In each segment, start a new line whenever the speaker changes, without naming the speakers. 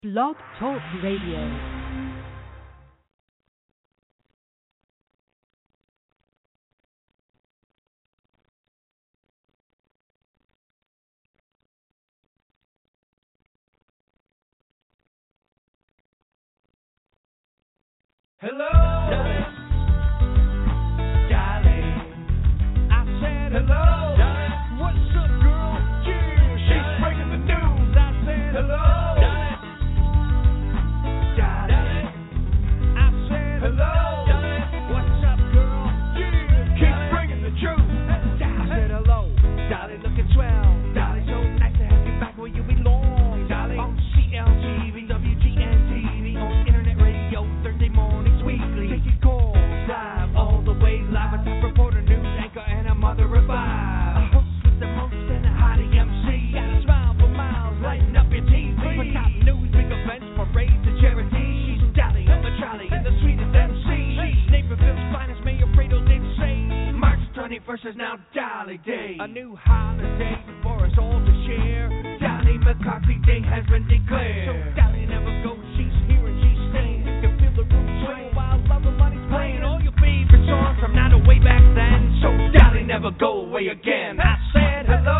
Blog Talk Radio.
Hello, darling. I said hello. What's up, girl? Yeah, she's breaking the news. I said hello. Darling. I said hello. What's up, girl? Yeah, keep bringing the truth. I said hello. Dolly looking swell. Dolly, so nice to have you back where you belong. Dolly on CLTV, WGN TV, on internet radio, Thursday mornings weekly. Taking calls live, all the way live. A top reporter, news anchor, and a mother of five. A host with the most and a hottie MC. Got a smile for miles, lighting up your TV. For top news, big events, parades, and charities. She's Dolly on the trolley and the sweetest MC. She's Naperville's finest, Mayor Fredo did say. March 21st is now Dolly Day. A new holiday for us all to share. Dolly McCarthy Day has been declared. So Dolly never goes, she's here and she's staying. You can feel the room swaying while love and money's playing. All your favorite songs from now to way back then. So Dolly never go away again. I said hello.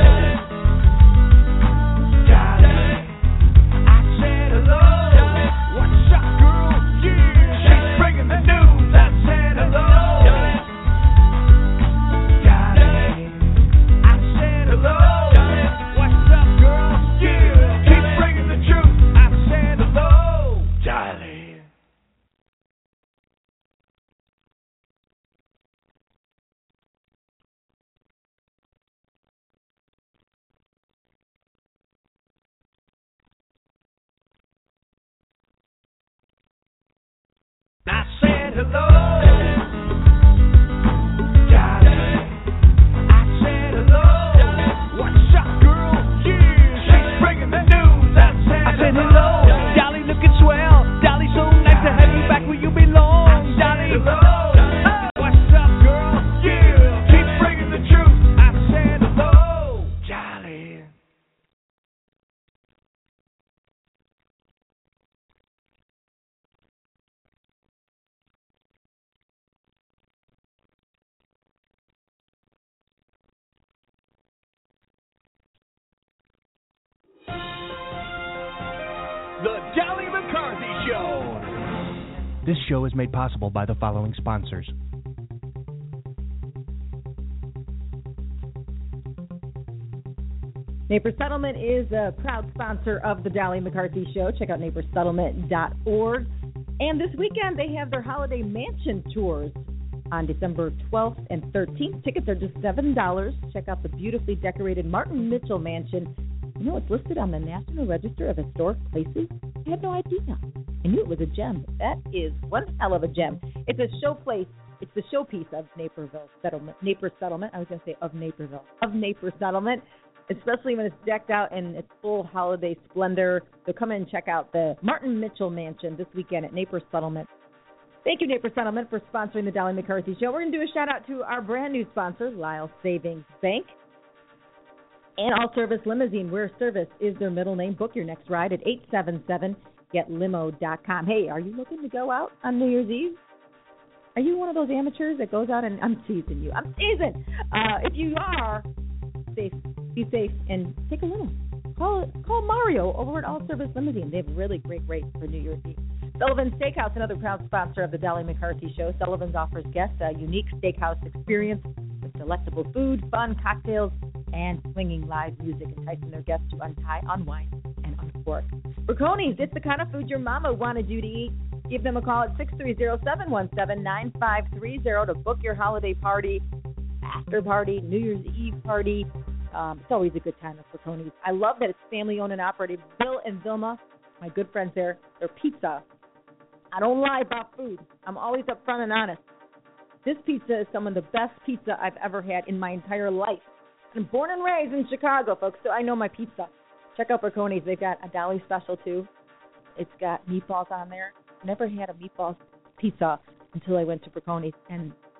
Dolly. I said hello. What's up, girl? Yeah. She's bringing the news. I said hello. Dolly. I said hello. What's up, girl? Yeah. Keep bringing the truth. I said hello. Dolly. I said hello. Dolly. I said hello. What's up, girl? Yeah. She's bringing the news. I said hello. Dolly looking swell. Dolly so nice to have you back where you belong. Dolly. Hello. What's up, girl? Yeah. Keep bringing the truth. I said hello. Dolly. The Dolly McCarthy Show.
This show is made possible by the following sponsors.
Naper Settlement is a proud sponsor of the Dolly McCarthy Show. Check out napersettlement.org. And this weekend, they have their holiday mansion tours on December 12th and 13th. Tickets are just $7. Check out the beautifully decorated Martin Mitchell Mansion. You know, it's listed on the National Register of Historic Places. I had no idea. I knew it was a gem. But that is one hell of a gem. It's a show place. It's the showpiece of Naperville Settlement. Naper Settlement. I was going to say of Naperville. Of Naper Settlement. Especially when it's decked out in its full holiday splendor. So come in and check out the Martin Mitchell Mansion this weekend at Naper Settlement. Thank you, Naper Settlement, for sponsoring the Dolly McCarthy Show. We're going to do a shout-out to our brand-new sponsor, Lyle Savings Bank. And All Service Limousine, where service is their middle name. Book your next ride at 877-GET-LIMO.com. Hey, are you looking to go out on New Year's Eve? Are you one of those amateurs that goes out and I'm teasing you? I'm teasing. If you are, be safe and take a limo. Call Mario over at All Service Limousine. They have really great rates for New Year's Eve. Sullivan's Steakhouse, another proud sponsor of the Dolly McCarthy Show. Sullivan's offers guests a unique steakhouse experience with delectable food, fun cocktails, and swinging live music, enticing their guests to untie, unwind, and uncork. Braconi's, it's the kind of food your mama wanted you to eat. Give them a call at 630-717-9530 to book your holiday party, after party, New Year's Eve party. It's always a good time at Braconi's. I love that it's family-owned and operated. Bill and Vilma, my good friends there, their pizza. I don't lie about food. I'm always upfront and honest. This pizza is some of the best pizza I've ever had in my entire life. I'm born and raised in Chicago, folks, so I know my pizza. Check out Braconi's. They've got a Dolly special, too. It's got meatballs on there. Never had a meatball pizza until I went to Braconi's, and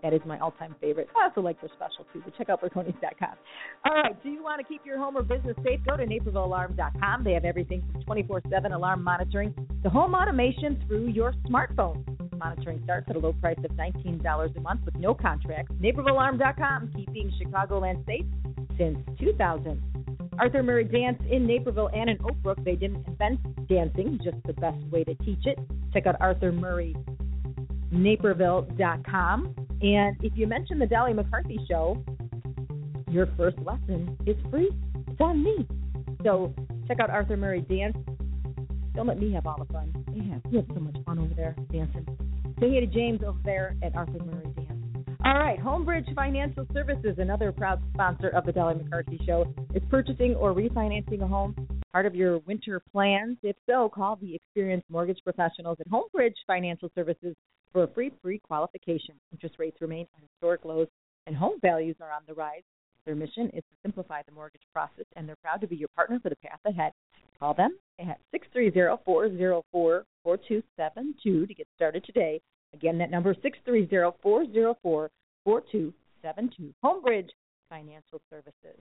That is my all-time favorite. I also like their special, too, but check out Bertoni's.com. All right, do you want to keep your home or business safe? Go to NapervilleAlarm.com. They have everything from 24/7 alarm monitoring to home automation through your smartphone. Monitoring starts at a low price of $19 a month with no contract. NapervilleAlarm.com, keeping Chicagoland safe since 2000. Arthur Murray Dance in Naperville and in Oak Brook. They didn't invent dancing, just the best way to teach it. Check out Arthur Murray Naperville.com. And if you mention the Dolly McCarthy Show, your first lesson is free. It's on me. So check out Arthur Murray Dance. Don't let me have all the fun. Yeah, you have so much fun over there dancing. Say hey to James over there at Arthur Murray Dance. All right, Homebridge Financial Services, another proud sponsor of the Dolly McCarthy Show, is purchasing or refinancing a home part of your winter plans. If so, call the experienced mortgage professionals at Homebridge Financial Services for a free qualification. Interest rates remain at historic lows, and home values are on the rise. Their mission is to simplify the mortgage process, and they're proud to be your partner for the path ahead. Call them at 630-404-4272 to get started today. Again, that number is 630-404-4272. Homebridge Financial Services.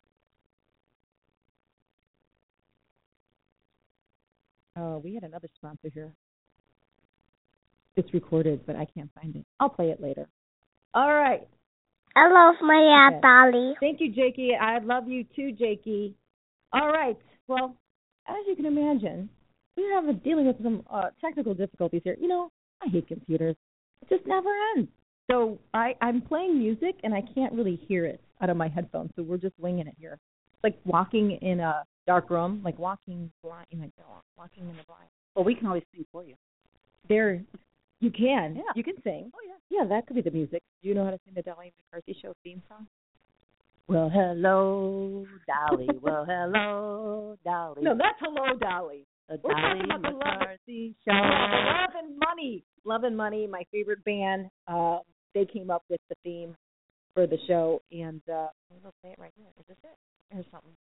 We had another sponsor here. It's recorded, but I can't find it. I'll play it later. All right.
I love my Aunt Dolly.
Thank you, Jakey. I love you too, Jakey. All right. Well, as you can imagine, we have dealing with some technical difficulties here. You know, I hate computers. It just never ends. So I'm playing music, and I can't really hear it out of my headphones, so we're just winging it here. It's like walking in a dark room, like walking blind, walking in the blind.
Well, we can always sing for you.
There, you can.
Yeah.
You can sing.
Oh, yeah.
Yeah, that could be the music. Do you know how to sing the Dolly McCarthy Show theme song? Well, hello, Dolly. Well, hello, Dolly. No, that's Hello, Dolly. The Dolly McCarthy Show. Love and Money. Love and Money, my favorite band. They came up with the theme for the show, and we'll say it right here. Is this it? Here's something.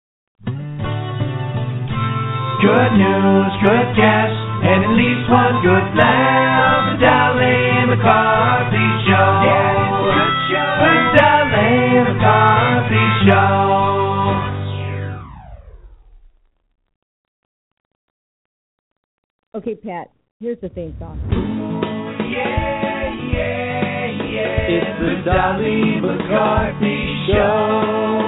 Good news, good guess, and at least one good laugh. The Dolly McCarthy Show. Yeah, it's a good show. The Dolly McCarthy Show.
Okay, Pat, here's the theme song.
Yeah, yeah, yeah. It's the Dolly McCarthy Show.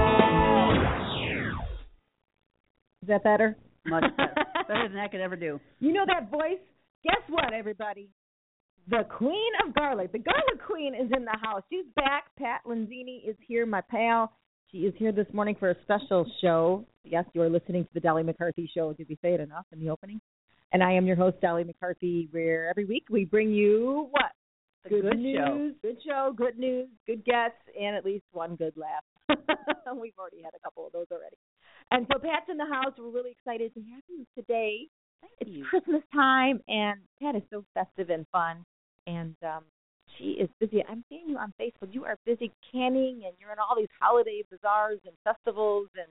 Is that better?
Much better. Better than I could ever do.
You know that voice? Guess what, everybody? The Queen of Garlic. The Garlic Queen is in the house. She's back. Pat Lenzini is here, my pal. She is here this morning for a special show. Yes, you are listening to the Dolly McCarthy Show. Did we say it enough in the opening? And I am your host, Dolly McCarthy, where every week we bring you what?
Good
news,
show.
Good show, good news, good guests, and at least one good laugh. We've already had a couple of those already. And so Pat's in the house. We're really excited to have you today. It's Christmas time, and Pat is so festive and fun. And she is busy. I'm seeing you on Facebook. You are busy canning, and you're in all these holiday bazaars and festivals, and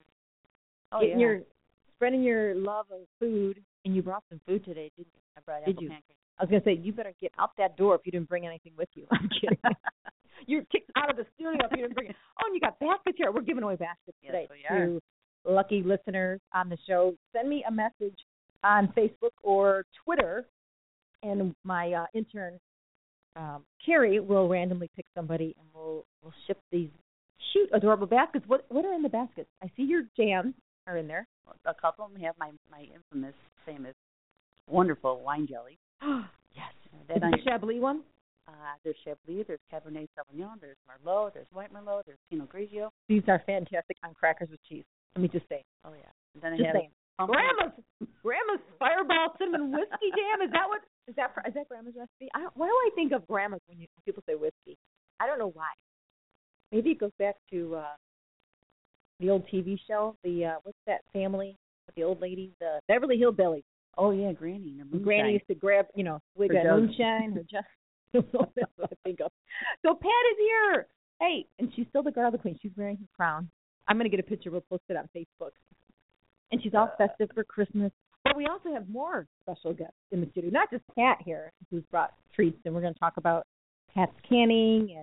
spreading your love of food. And you brought some food today, didn't you?
I brought
apple pancakes. I was going to say, you better get out that door if you didn't bring anything with you. I'm kidding. You're kicked out of the studio if you didn't bring it. Oh, and you got baskets here. We're giving away baskets today to lucky listeners on the show. Send me a message on Facebook or Twitter, and my intern, Carrie, will randomly pick somebody, and we'll ship these adorable baskets. What are in the baskets? I see your jams are in there.
A couple of them have my infamous, famous, wonderful wine jelly.
Yes. Is the Chablis one?
There's Chablis, there's Cabernet Sauvignon, there's Merlot, there's White Merlot, there's Pinot Grigio.
These are fantastic on crackers with cheese. Let me just say.
Oh, yeah. And then
just saying. Grandma's Fireball Cinnamon Whiskey Jam. Is that Grandma's recipe? Why do I think of Grandma's when people say whiskey? I don't know why. Maybe it goes back to the old TV show. What's that family with the old lady? The Beverly Hillbillies.
Oh, yeah, Granny.
Granny used to grab, swig of moonshine. Her just, that's what I think of. So Pat is here. Hey, and she's still the Garlic Queen. She's wearing her crown. I'm going to get a picture. We'll post it on Facebook. And she's all festive for Christmas. But we also have more special guests in the studio. Not just Pat here, who's brought treats. And we're going to talk about Pat's canning and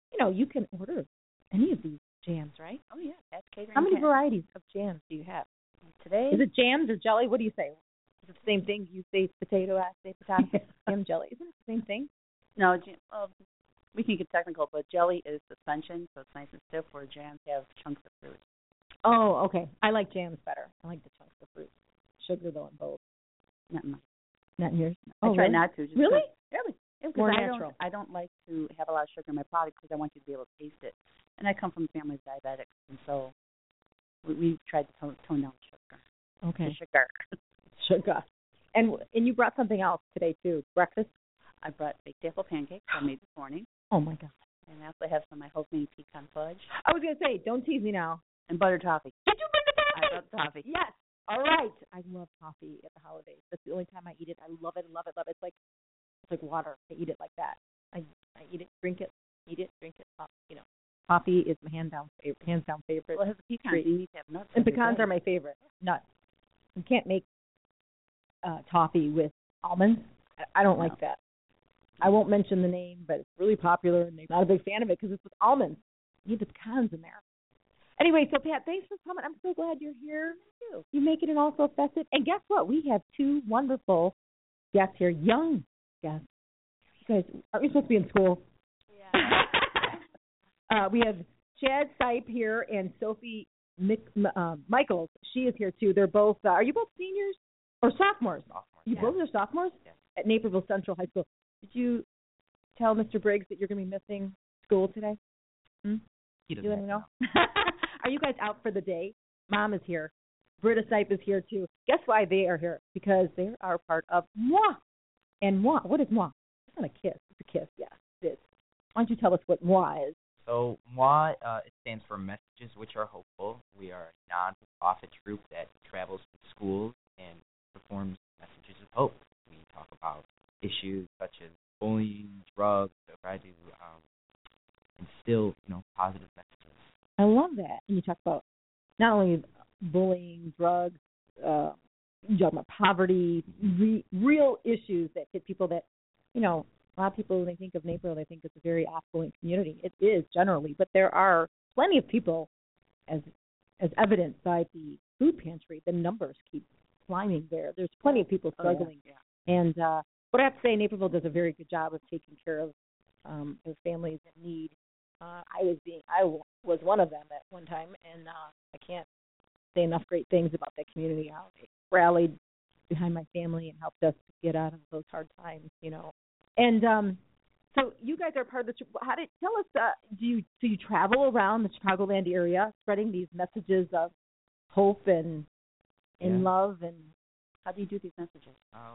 you can order any of these jams, right?
Oh, yeah. That's catering.
How many varieties of jams do you have?
Today?
Is it jams or jelly? What do you say? Is it the same thing? You say potato, I say potato. Jam, jelly. Isn't it the same thing?
No, we can get technical, but jelly is suspension, so it's nice and stiff, where jams have chunks of fruit.
Oh, okay. I like jams better. I like the chunks of fruit. Sugar, though, in both.
Not in mine.
Not in yours?
I try
really?
not to. Just
Really?
Really.
More
I
natural.
I don't like to have a lot of sugar in my product because I want you to be able to taste it. And I come from a family of diabetics, and so we've tried to tone down sugar.
Okay.
The sugar.
Sugar. And you brought something else today, too. Breakfast?
I brought baked apple pancakes I made this morning.
Oh, my God.
And I also have some of my homemade pecan fudge.
I was going to say, don't tease me now.
And buttered toffee.
Did you bring the toffee?
I brought the toffee.
Yes. All right. I love toffee at the holidays. That's the only time I eat it. I love it, love it, love it. It's like water. I eat it like that. I eat it, drink it, eat it, drink it. Toffee is my hands down favorite.
Well, it has the pecans. You need to have nuts.
And pecans are my favorite. Nuts. You can't make toffee with almonds. I don't like that. I won't mention the name, but it's really popular, and I'm not a big fan of it because it's with almonds. You need the pecans in there. Anyway, so Pat, thanks for coming. I'm so glad you're here. Thank you. You make it an also festive. And guess what? We have two wonderful guests here, young guests. You guys, aren't you supposed to be in school? Yeah. We have Chad Sipe here and Sophie Michaels. She is here too. They're both. Are you both seniors or sophomores? You both are sophomores at Naperville Central High School. Did you tell Mr. Briggs that you're going to be missing school today?
He doesn't.
You let me know. Are you guys out for the day? Mom is here. Britta Sipe is here too. Guess why they are here? Because they are part of MOI. And MOI, what is MOI? It's not a kiss. It's a kiss. Yeah, it is. Why don't you tell us what MOI is?
So MOI, it stands for Messages Which Are Hopeful. We are a non-profit troupe that travels to schools and performs messages of hope. We talk about issues such as bullying, drugs, so try to instill, positive messages.
I love that. And you talk about not only bullying, drugs, you talk about poverty, real issues that hit people that, a lot of people, when they think of Naperville, they think it's a very affluent community. It is generally, but there are plenty of people, as evidenced by the food pantry, the numbers keep climbing there. There's plenty of people struggling. Oh, yeah. And what I have to say, Naperville does a very good job of taking care of their families in need. I was one of them at one time, and I can't say enough great things about that community, how they rallied behind my family and helped us get out of those hard times, And so you guys are part of the. Tell us? Do you travel around the Chicagoland area, spreading these messages of hope and love, and how do you do these messages?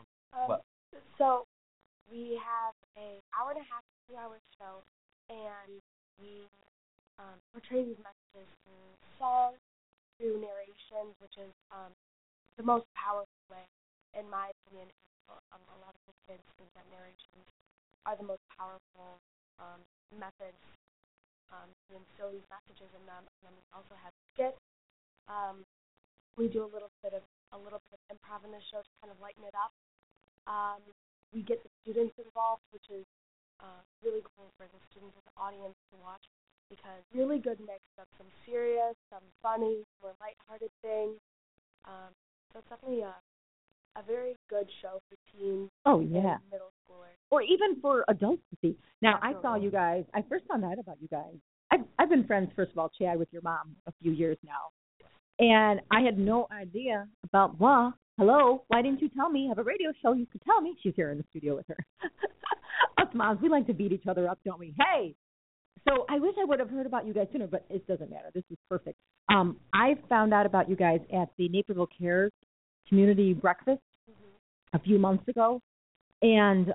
So we have an hour and a half to 2 hour show, and we portray these messages through song, through narrations, which is the most powerful way, in my opinion. A lot of the kids think that narrations are the most powerful methods to instill these messages in them. And then we also have skits. We do a little bit of improv in the show to kind of lighten it up. We get the students involved, which is really cool for the students and the audience to watch, because really good mix of some serious, some funny, more lighthearted things. So it's definitely a very good show for teens.
Oh, yeah.
And middle schoolers.
Or even for adults to see. Now, I saw you guys. I first found out about you guys. I've been friends, first of all, Chad, with your mom a few years now. And I had no idea about MOI. Hello, why didn't you tell me? I have a radio show. You could tell me. She's here in the studio with her. Us moms, we like to beat each other up, don't we? Hey! So I wish I would have heard about you guys sooner, but it doesn't matter. This is perfect. I found out about you guys at the Naperville Cares Community Breakfast a few months ago. And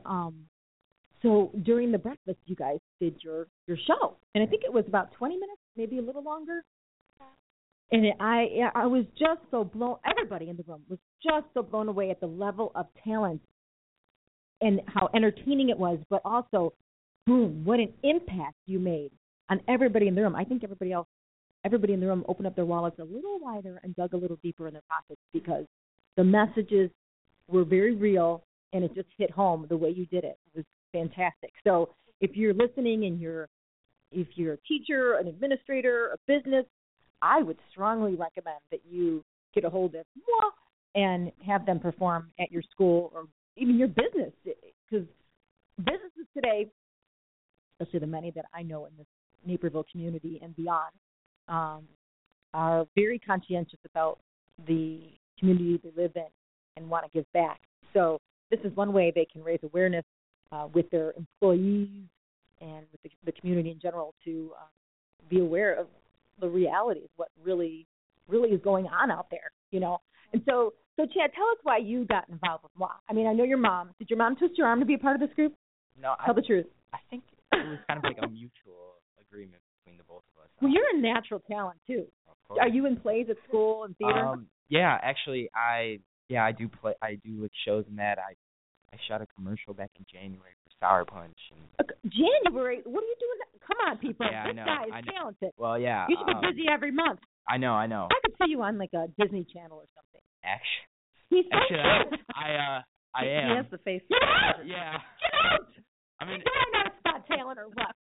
so during the breakfast, you guys did your show. And I think it was about 20 minutes, maybe a little longer. And I was just so blown, everybody in the room was just so blown away at the level of talent and how entertaining it was, but also, boom, what an impact you made on everybody in the room. I think everybody in the room opened up their wallets a little wider and dug a little deeper in their pockets, because the messages were very real and it just hit home the way you did it. It was fantastic. So if you're listening and you're if you're a teacher, an administrator, a business, I would strongly recommend that you get a hold of moi and have them perform at your school or even your business, because businesses today, especially the many that I know in this Naperville community and beyond, are very conscientious about the community they live in and want to give back. So this is one way they can raise awareness with their employees and with the community in general to be aware of the reality of what really is going on out there, you know. And so Chad, tell us why you got involved with moi. I mean, I know your mom. Did your mom twist your arm to be a part of this group?
No,
Tell the truth.
I think it was kind of like a mutual agreement between the both of us.
Well, you're a natural talent too. Are you in plays at school and theater?
Yeah, actually, I do play. I do like shows in that. I shot a commercial back in January for Sour Punch. And
January? What are you doing? Come on, people.
Yeah,
this
I know,
guy is talented.
Well, yeah.
You should be busy every month.
I know.
I could see you on like a Disney Channel or something.
Actually, I am.
He has the face.
Get out!
Yeah.
Get out!
I mean,
am I not a spot talent or what?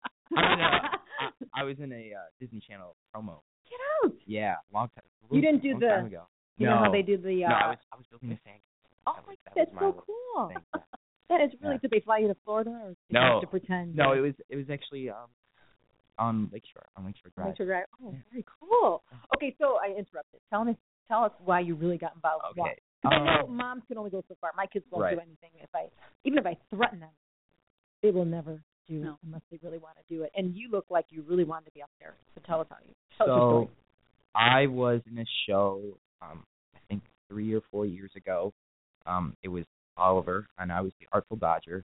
I was in a Disney Channel promo.
Get out!
Yeah, long time.
You didn't do the.
Time ago.
You know how they do the.
No, I was building a sand.
Oh my God, that's so cool.
Thing.
That is really. Did they fly you to Florida or did you have to pretend?
No, it was actually on Lakeshore Drive.
Lakeshore Drive. Oh, very cool. Okay, so I interrupted. Tell us why you really got involved with
Okay.
I know moms can only go so far. My kids won't do anything even if I threaten them. They will never do unless they really want to do it. And you look like you really wanted to be up there. So tell us your story.
I was in a show, I think 3 or 4 years ago. It was Oliver, and I was the Artful Dodger.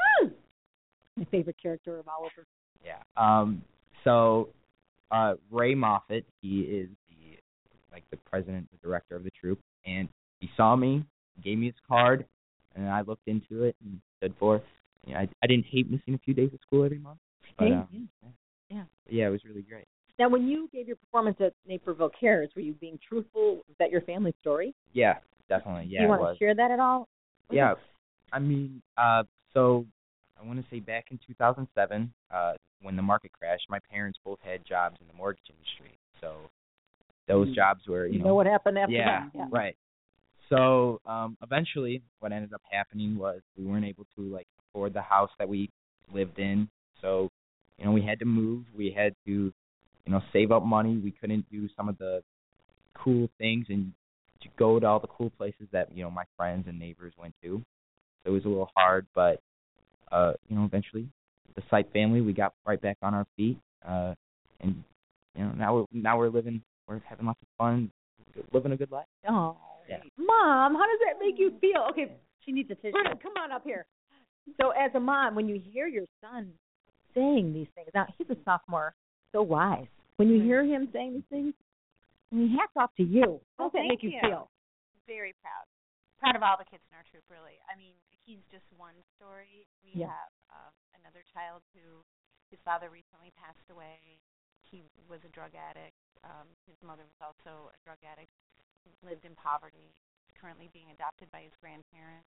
My favorite character of Oliver.
Yeah. So Ray Moffat, he is the president, the director of the troupe, and he saw me, gave me his card, and I looked into it and stood for it. You know, I didn't hate missing a few days of school every month. But, yeah, it was really great.
Now, when you gave your performance at Naperville Cares, were you being truthful? Was that your family story?
Yeah, definitely. Yeah,
do you want to share that at all?
Yeah, I mean, so I want to say back in 2007, when the market crashed, my parents both had jobs in the mortgage industry. So those jobs were, you
know what happened after that?
Yeah, right. So eventually, what ended up happening was we weren't able to afford the house that we lived in. So, we had to move. We had to, save up money. We couldn't do some of the cool things and to go to all the cool places that my friends and neighbors went to. So it was a little hard, but eventually, the Sight family, we got right back on our feet, and now we're living. We're having lots of fun, living a good life.
Oh,
yeah.
Mom, how does that make you feel? Okay,
she needs a tissue.
Come on up here. So, as a mom, when you hear your son saying these things, now he's a sophomore, so wise. When you hear him saying these things, hats off to you. How does that make you feel?
Very proud. Proud of all the kids in our troop, really. I mean, he's just one story. We have another child his father recently passed away. He was a drug addict. His mother was also a drug addict. He lived in poverty. He's currently being adopted by his grandparents.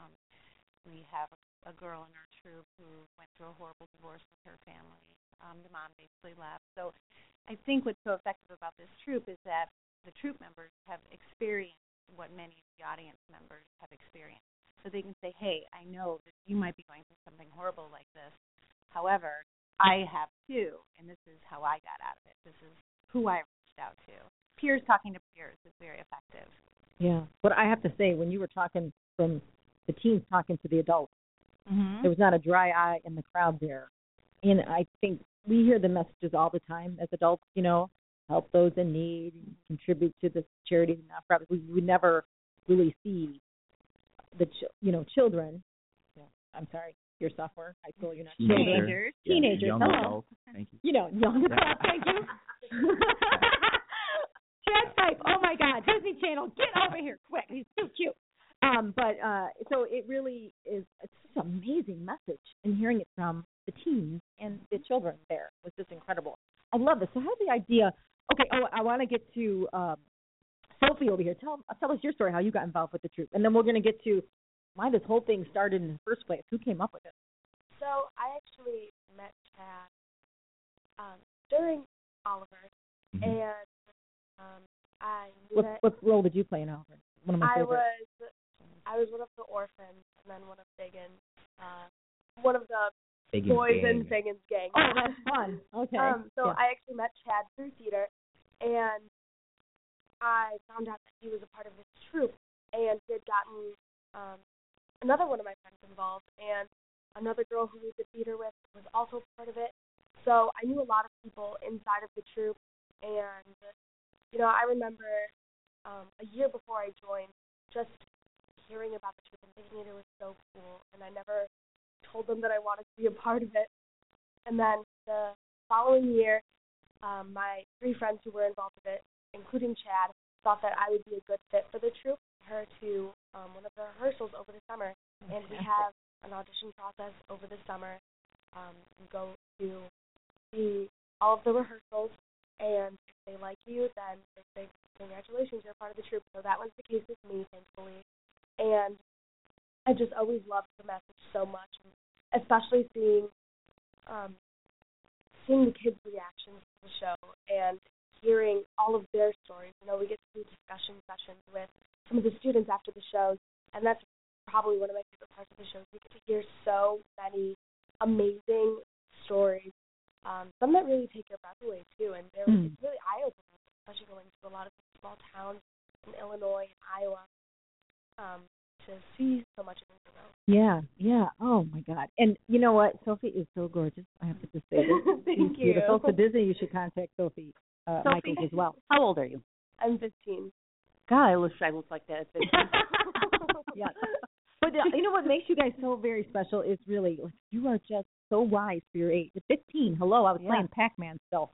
We have a girl in our troop who went through a horrible divorce with her family. The mom basically left. So I think what's so effective about this troop is that the troop members have experienced what many of the audience members have experienced. So they can say, hey, I know that you might be going through something horrible like this. However, I have too, and this is how I got out of it. This is who I reached out to. Peers talking to peers is very effective.
Yeah. But I have to say, when you were talking from the teens talking to the adults, there was not a dry eye in the crowd there. And I think we hear the messages all the time as adults, help those in need, contribute to the charities and nonprofits. We would never really see the children. Yeah, I'm sorry, you're sophomore high school. You're not
teenagers.
Teenagers.
Young adults. Thank you.
Young adults. Thank you. Chad Stipe. Oh my God, Disney Channel, get over here quick. He's so cute. So it really is. It's such an amazing message, and hearing it from the teens and the children there was just incredible. I love this. So how did the idea? Okay, I want to get to Sophie over here. Tell us your story, how you got involved with the troupe, and then we're going to get to why this whole thing started in the first place. Who came up with it?
So I actually met Chad during Oliver,
Mhm.
and I knew that
What role did you play in Oliver? One of my favorites.
I was one of the orphans, and then one of Figgins, one of the
Figgins
boys
gang.
in Figgins' gang.
Oh, that's fun. Okay.
So
Yeah.
I actually met Chad through theater, and I found out that he was a part of this troupe, and he had gotten another one of my friends involved, and another girl who we did theater with was also part of it. So I knew a lot of people inside of the troupe, and, I remember a year before I joined, just hearing about the troupe and thinking it was so cool, and I never told them that I wanted to be a part of it. And then the following year, my 3 friends who were involved with it, including Chad, thought that I would be a good fit for the troupe, her to one of the rehearsals over the summer, and we have an audition process over the summer. You go to see all of the rehearsals, and if they like you, then they say, congratulations, you're part of the troupe. So that was the case with me, thankfully. And I just always loved the message so much, especially seeing the kids' reactions to the show and hearing all of their stories. We get to do discussion sessions with some of the students after the shows, and that's probably one of my favorite parts of the show. We get to hear so many amazing stories, some that really take your breath away, too, and it's really eye-opening, especially going to a lot of small towns in Illinois and Iowa, to see so much of it.
Yeah. Oh, my God. And you know what? Sophie is so gorgeous. I have to just say this.
Thank
She's
you.
beautiful. So Disney, you should contact Sophie Michaels as well.
How old are you?
I'm 15.
God, I wish I looked like that at 15.
Yeah. But you know what makes you guys so very special is really, you are just so wise for your age. At 15, hello, I was playing Pac-Man still.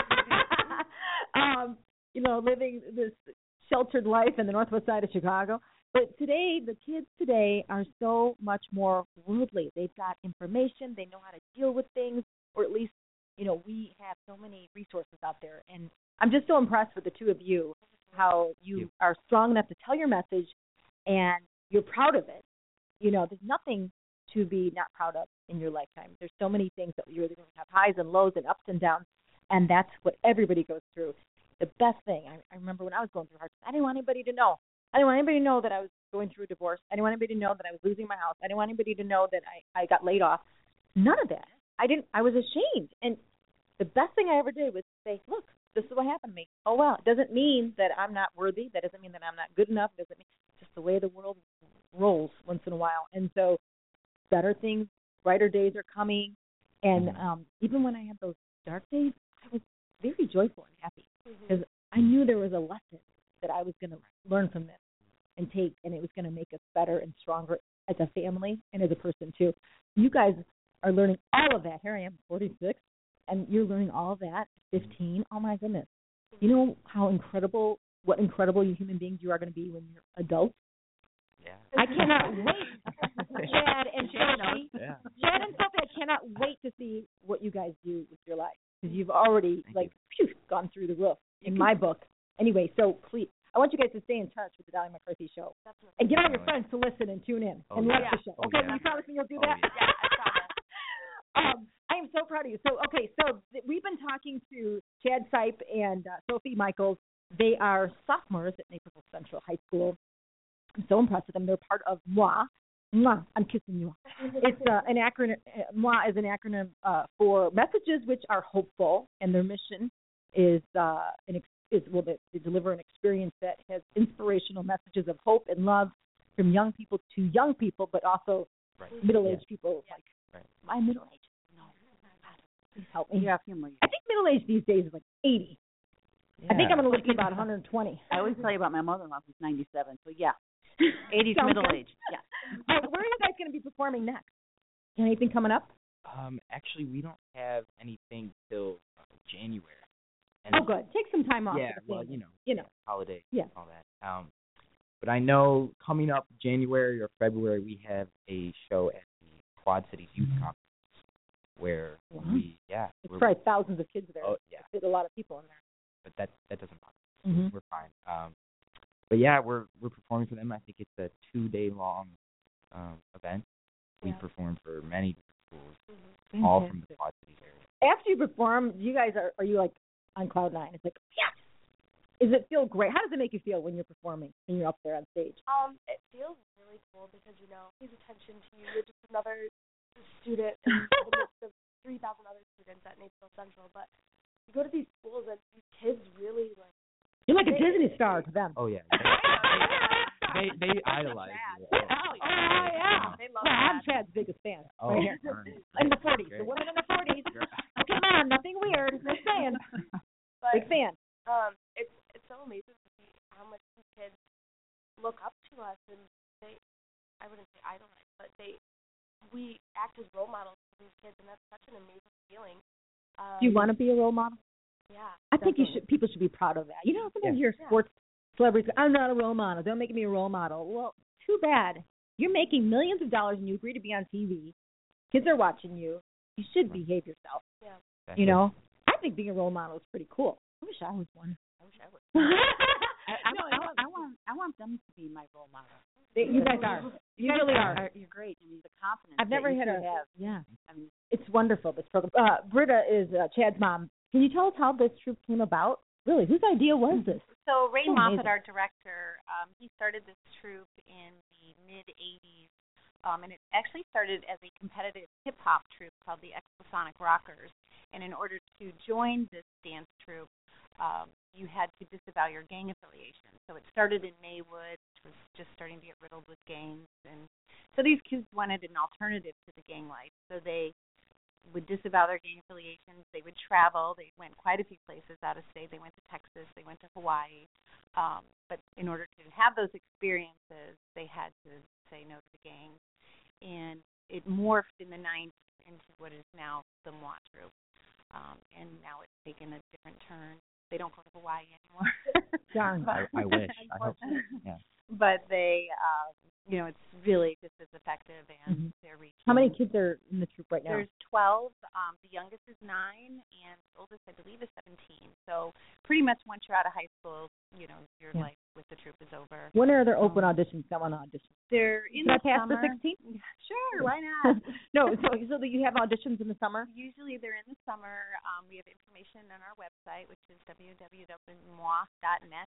Living this sheltered life in the northwest side of Chicago. But today, the kids today are so much more worldly. They've got information. They know how to deal with things, or at least, we have so many resources out there. And I'm just so impressed with the two of you, how you are strong enough to tell your message, and you're proud of it. There's nothing to be not proud of in your lifetime. There's so many things that you're going to have highs and lows and ups and downs, and that's what everybody goes through. The best thing, I remember when I was going through hard times, I didn't want anybody to know. I didn't want anybody to know that I was going through a divorce. I didn't want anybody to know that I was losing my house. I didn't want anybody to know that I got laid off. None of that. I was ashamed. And the best thing I ever did was say, look, this is what happened to me. Oh, well, it doesn't mean that I'm not worthy. That doesn't mean that I'm not good enough. It doesn't mean it's just the way the world rolls once in a while. And so better things, brighter days are coming. And even when I had those dark days, I was very joyful and happy because I knew there was a lesson that I was going to learn from this and take, and it was going to make us better and stronger as a family and as a person, too. You guys are learning all of that. Here I am, 46, and you're learning all of that at 15. Oh, my goodness. You know what incredible you human beings you are going to be when you're adults?
Yeah.
I cannot wait. Chad and Sophie.
Yeah.
Chad and Sophie, I cannot wait to see what you guys do with your life because you've already, gone through the roof in my book. Anyway, so please, I want you guys to stay in touch with the Dolly McCarthy Show. Definitely. And get all your friends to listen and tune in and love the show. Okay, you promise me you'll do that?
Yeah, I promise.
I am so proud of you. So, we've been talking to Chad Sipe and Sophie Michaels. They are sophomores at Naperville Central High School. I'm so impressed with them. They're part of MOA. Mwah, I'm kissing you. It's an acronym. MOA is an acronym for Messages Which Are Hopeful, and their mission is to deliver an experience that has inspirational messages of hope and love from young people to young people, but also middle-aged people. Like, my middle age? No. God, please help me.
Yeah, family.
I think middle age these days is like 80. Yeah. I think I'm going to live to about 120.
I always tell you about my mother-in-law who's 97, so yeah. 80's middle age. Yeah.
Where are you guys going to be performing next? Anything coming up?
Actually, we don't have anything till January.
And good. Take some time off.
Yeah,
well,
holiday,
yeah,
all that. But I know coming up January or February, we have a show at the Quad Cities Youth Conference where
it's probably thousands of kids there.
Oh, yeah.
There's a lot of people in there.
But that doesn't bother us. We're fine. But yeah, we're performing for them. I think it's a 2-day long event. We perform for many different schools, all from the Quad Cities area.
After you perform, you guys are you like on cloud nine? It's like, yes. Does it feel great? How does it make you feel when you're performing and you're up there on stage?
It feels really cool because, pays attention to you. You're just another student in the midst of 3,000 other students at Naperville Central. But you go to these schools and these kids really, like...
You're like a Disney star to them.
Oh, yeah. They idolize you.
Oh, yeah.
They love
I'm
that.
Chad's biggest fan.
Oh,
right here. In the 40s. The women in the 40s. Come on, nothing weird. Just saying.
But,
Big fan.
It's so amazing to see how much these kids look up to us, and I wouldn't say idolize, but we act as role models for these kids, and that's such an amazing feeling.
Do you want to be a role model?
Yeah.
I think people should be proud of that. Sometimes you're sports celebrities. I'm not a role model. Don't make me a role model. Well, too bad. You're making millions of dollars and you agree to be on TV. Kids are watching you. You should behave yourself.
Yeah.
I think being a role model is pretty cool. I wish I was one.
I want them to be my role model.
You guys are. You really are.
You're great. I mean, the confidence.
I've never had
have.
Yeah.
I mean,
it's wonderful, this program. Britta is Chad's mom. Can you tell us how this troupe came about? Really, whose idea was this?
So Ray Moffat,
amazing.
our director, he started this troupe in the mid-'80s, and it actually started as a competitive hip-hop troupe called the Exposonic Rockers. And in order to join this dance troupe, you had to disavow your gang affiliation. So it started in Maywood, which was just starting to get riddled with gangs. And so these kids wanted an alternative to the gang life. So they would disavow their gang affiliations. They would travel. They went quite a few places out of state. They went to Texas. They went to Hawaii. But in order to have those experiences, they had to say no to the gang. And it morphed in the 90s into what is now the Moi Troupe. And now it's taken a different turn. They don't go to Hawaii anymore.
Darn.
I wish. I hope so. Yeah.
But they, it's really just as effective, and they're reaching.
How many kids are in the troupe right now?
There's 12. The youngest is 9, and the oldest, I believe, is 17. So pretty much once you're out of high school, your life with the troupe is over.
When are there open auditions? I want to audition.
They're in
Can
the
I pass
summer.
the 16?
Sure, why not?
No, so that you have auditions in the summer?
Usually they're in the summer. We have information on our website, which is www.moi.net,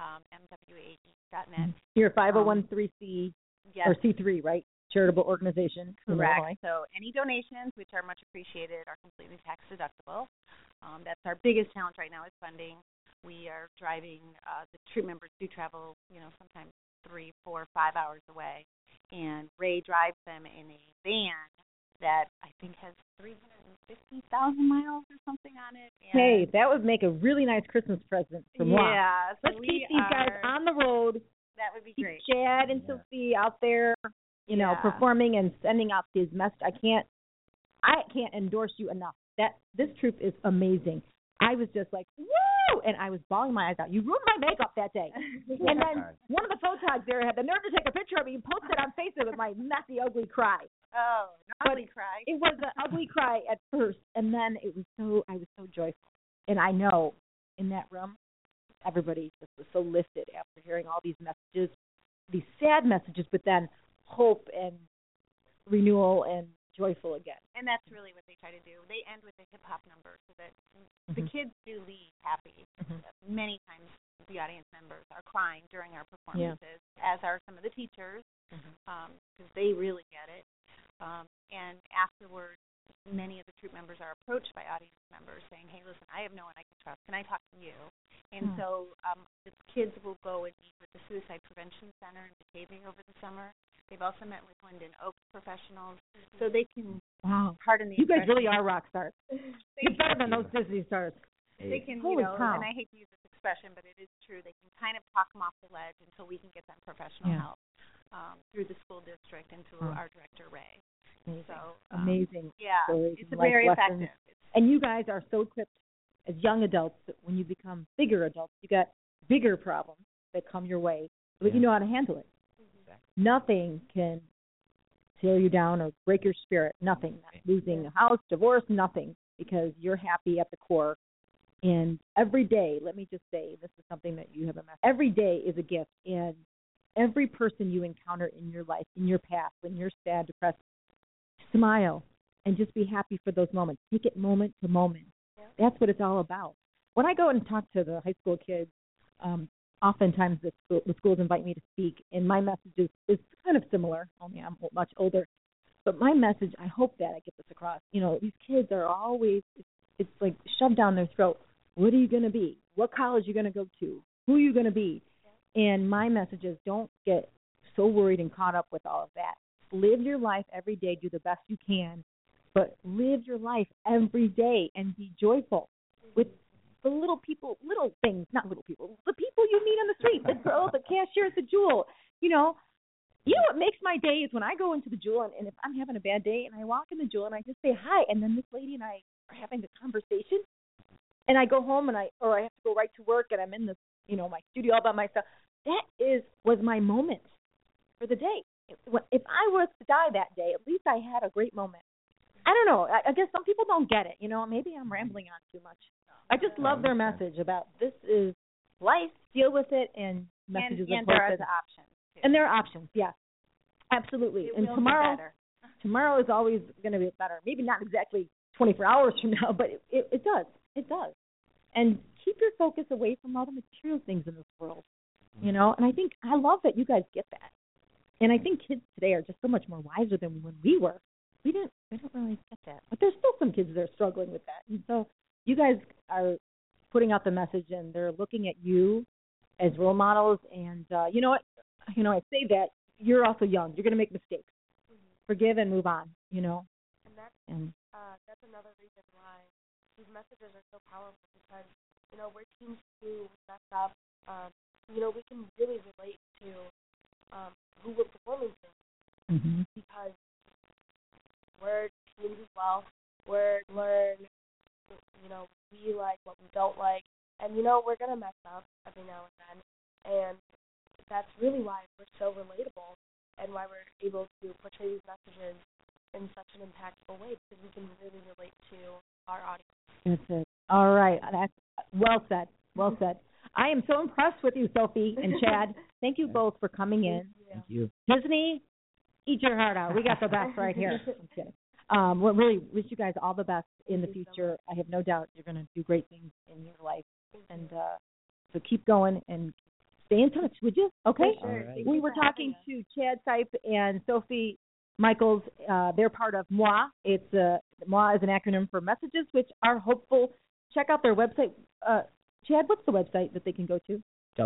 MWAE.net.
You're a 501c
Yes.
or C3, right? Charitable organization.
Correct. So any donations, which are much appreciated, are completely tax deductible. That's our biggest challenge right now is funding. We are driving, the troupe members do travel, sometimes 3, 4, 5 hours away. And Ray drives them in a van that I think has 350,000 miles or something on it. And
hey, that would make a really nice Christmas present for moi.
Yeah. So
let's keep these guys on the road.
That would be great.
Keep Chad and Sophie out there, performing and sending out his message. I can't endorse you enough. This troupe is amazing. I was just like, woo! And I was bawling my eyes out. You ruined my makeup that day. And then one of the photogs there had the nerve to take a picture of me and post it on Facebook with my messy, ugly cry.
Oh, an ugly cry.
It was an ugly cry at first, and then I was so joyful. And I know in that room, everybody just was so lifted after hearing all these messages, these sad messages, but then hope and renewal and joyful again.
And that's really what they try to do. They end with a hip-hop number so that the kids do leave happy. Many times the audience members are crying during our performances, as are some of the teachers, because they really get it. And afterwards, many of the troupe members are approached by audience members saying, hey, listen, I have no one I can trust. Can I talk to you? And so the kids will go and meet with the Suicide Prevention Center in Batavia over the summer. They've also met with Linden Oaks professionals, so they can pardon the
You guys
expression.
really are rock stars. You're better than those Disney stars.
They can,
Holy cow.
and I hate to use this expression, but it is true. They can kind of talk them off the ledge until we can get them professional help through the school district and through our director, Ray.
Amazing.
So,
amazing.
Yeah,
stories
it's
and
very
life lessons.
effective.
And you guys are so equipped as young adults that when you become bigger adults, you got bigger problems that come your way, but you know how to handle it. Nothing can tear you down or break your spirit. Nothing. Not losing a house, divorce, nothing, because you're happy at the core. And every day, let me just say, this is something that you have a message. Every day is a gift, and every person you encounter in your life, in your past, when you're sad, depressed, smile. and just be happy for those moments. Take it moment to moment. Yeah. That's what it's all about. When I go and talk to the high school kids, oftentimes the schools invite me to speak, and my message is kind of similar, only I'm much older. But my message, I hope that I get this across. These kids are always, it's like shoved down their throat. What are you going to be? What college are you going to go to? Who are you going to be? And my message is don't get so worried and caught up with all of that. Live your life every day, do the best you can, but live your life every day and be joyful with the little people, little things, not little people, the people you meet on the street, the girl, the cashier at the Jewel. You know what makes my day is when I go into the Jewel, and if I'm having a bad day, and I walk in the Jewel, and I just say hi, and then this lady and I are having a conversation, and I go home, or I have to go right to work, and I'm in this, my studio all by myself. That was my moment for the day. If I was to die that day, at least I had a great moment. I don't know. I guess some people don't get it. Maybe I'm rambling on too much. I just love their message about this is life, deal with it, and messages
and there are options. Too.
And there are options, yes. Absolutely. And tomorrow is always going to be better. Maybe not exactly 24 hours from now, but it does. It does. And keep your focus away from all the material things in this world, And I love that you guys get that. And I think kids today are just so much more wiser than when we were. We don't really get that. But there's still some kids that are struggling with that. And so you guys are putting out the message, and they're looking at you as role models. And you know what? I say that you're also young. You're going to make mistakes. Forgive and move on.
And that's another reason why these messages are so powerful, because we're teens who mess up. We can really relate to who we're performing to, because we're teens as well. We're learn. We like what we don't like, and we're gonna mess up every now and then, and that's really why we're so relatable, and why we're able to portray these messages in such an impactful way, because we can really relate to our audience.
That's it. All right. That's well said. Well said. I am so impressed with you, Sophie and Chad. Thank you both for coming in.
Thank you.
Disney, eat your heart out. We got the best right here. I'm kidding. We really wish you guys all the best in the future. I have no doubt you're going to do great things in your life. And so keep going and stay in touch, would you? Okay?
Sure. Right.
We were talking to Chad Sipe and Sophie Michaels. They're part of MOA. MOA is an acronym for Messages Which Are Hopeful. Check out their website. Chad, what's the website that they can go to?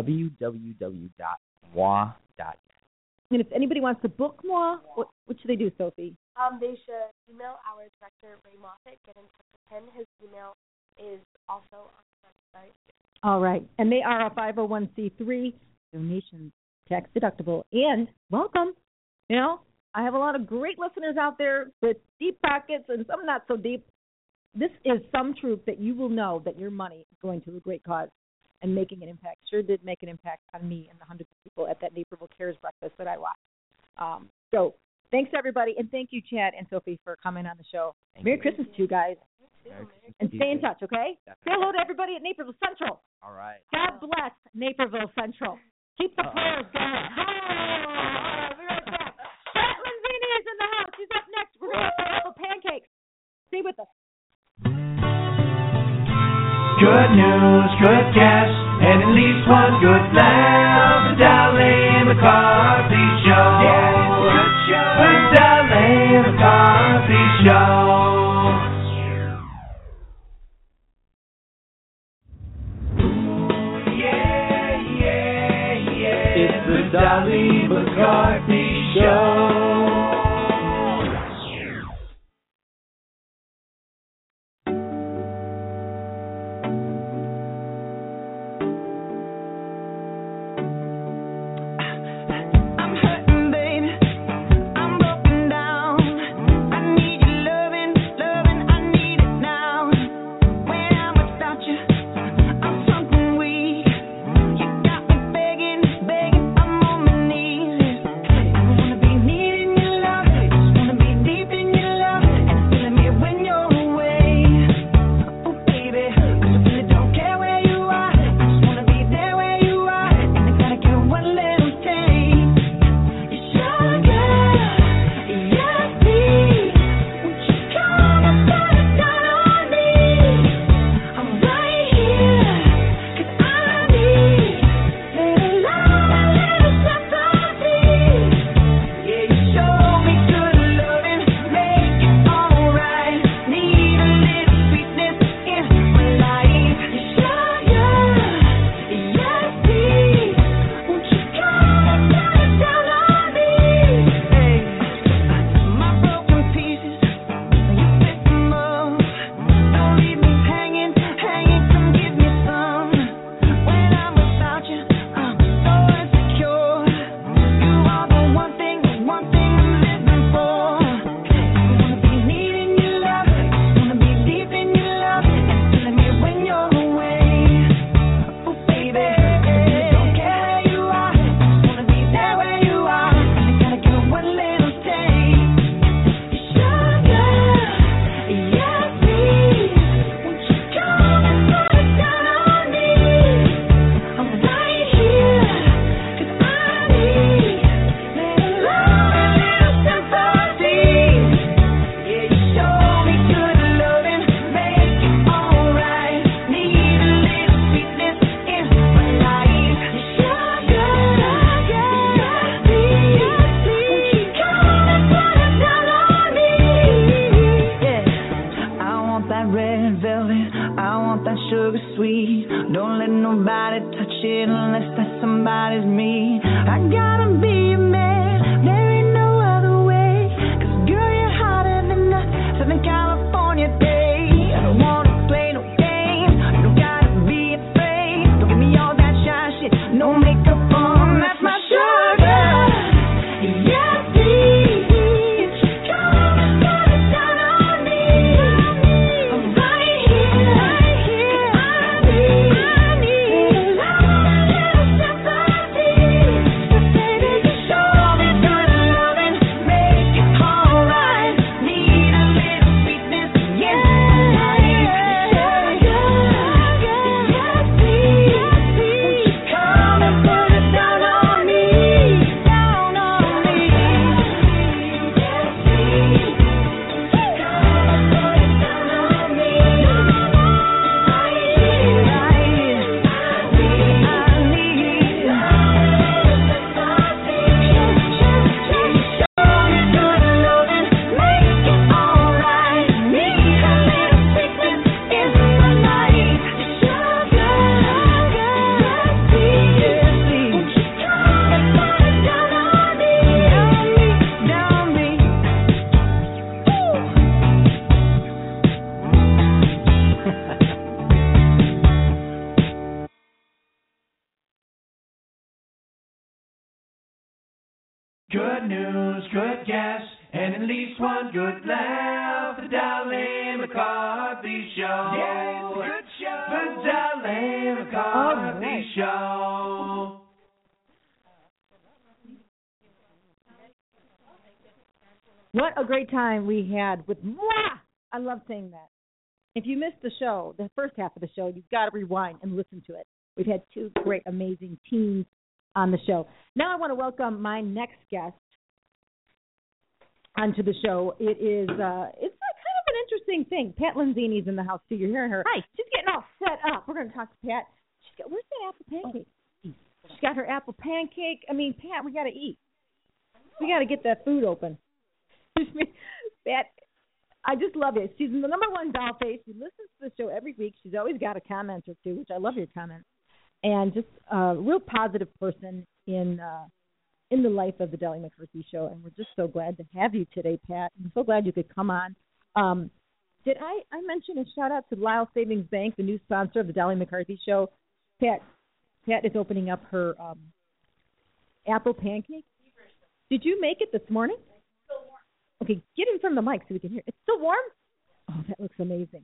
www.moi.net.
And if anybody wants to book MOA, what should they do, Sophie?
They should email our director, Ray Moffett, get in touch with him. His email is also on the website.
All right. And they are a 501c3, donation tax deductible. And welcome. I have a lot of great listeners out there with deep pockets and some not so deep. This is some truth that you will know that your money is going to a great cause and making an impact. Sure did make an impact on me and the hundreds of people at that Naperville Cares breakfast that I watched. So thanks, everybody, and thank you, Chad and Sophie, for coming on the show. Merry Christmas to you guys. And stay in touch, okay? Say hello to everybody at Naperville Central.
All right.
God bless Naperville Central. Keep the prayers going. Oh, be right back. Caitlin Vini is in the house. She's up next. We're going to have apple pancakes. Stay with us.
Good news, good guests, and at least one good laugh. The Dolly McCarthy Show. Yeah, good show. The Dolly McCarthy Show. It's the Dolly McCarthy Show. I'm
nobody touch it unless that somebody's me. I gotta be a man, there ain't no other way. 'Cause girl, you're hotter than a Southern California day. I don't wanna play no games, you don't gotta be afraid. Don't give me all that shy shit, no makeup on, that's my sugar. Yeah, please, come and put it down on me. Right here, I need a little sympathy. Baby, just show me good loving, make it alright. Need a little sweetness, yeah, please, come and put it down on me, down on me.
Good news, good guess, and at least one good laugh. The Dolly McCarthy Show. Yeah, it's a good show. The Dolly McCarthy Show.
What a great time we had with Mwah! I love saying that. If you missed the show, the first half of the show, you've got to rewind and listen to it. We've had two great, amazing teams on the show. Now I want to welcome my next guest onto the show. It is it's kind of an interesting thing. Pat Lanzini's in the house too. You're hearing her. Hi. She's getting all set up. We're going to talk to Pat. Where's that apple pancake? She's got her apple pancake. I mean, Pat, we got to eat. We got to get that food open. Pat, I just love it. She's the number one doll face. She listens to the show every week. She's always got a comment or two, which I love your comments. And just a real positive person in the life of the Dolly McCarthy Show. And we're just so glad to have you today, Pat. I'm so glad you could come on. Did I mention a shout-out to Lyle Savings Bank, the new sponsor of the Dolly McCarthy Show? Pat is opening up her apple pancake. Did you make it this morning? Okay, get in from the mic so we can hear. It's still warm? Oh, that looks amazing.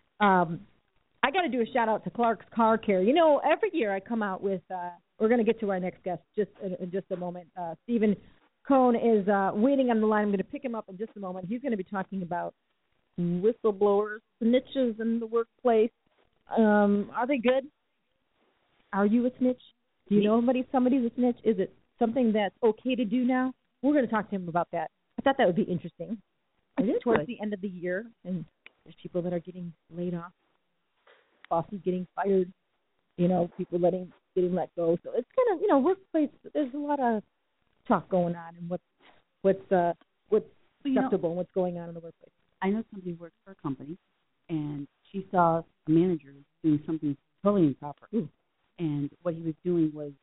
I got to do a shout-out to Clark's Car Care. You know, every year I come out with we're going to get to our next guest in just a moment. Stephen Cohn is waiting on the line. I'm going to pick him up in just a moment. He's going to be talking about whistleblowers, snitches in the workplace. Are they good? Are you a snitch? Do you know somebody's a snitch? Is it something that's okay to do now? We're going to talk to him about that. I thought that would be interesting. It's towards the end of the year, and there's people that are getting laid off, bosses getting fired, people getting let go. So it's kind of, workplace. There's a lot of talk going on, and what's acceptable and what's going on in the workplace.
I know somebody works for a company, and she saw a manager doing something totally improper.
Ooh.
And what he was doing was,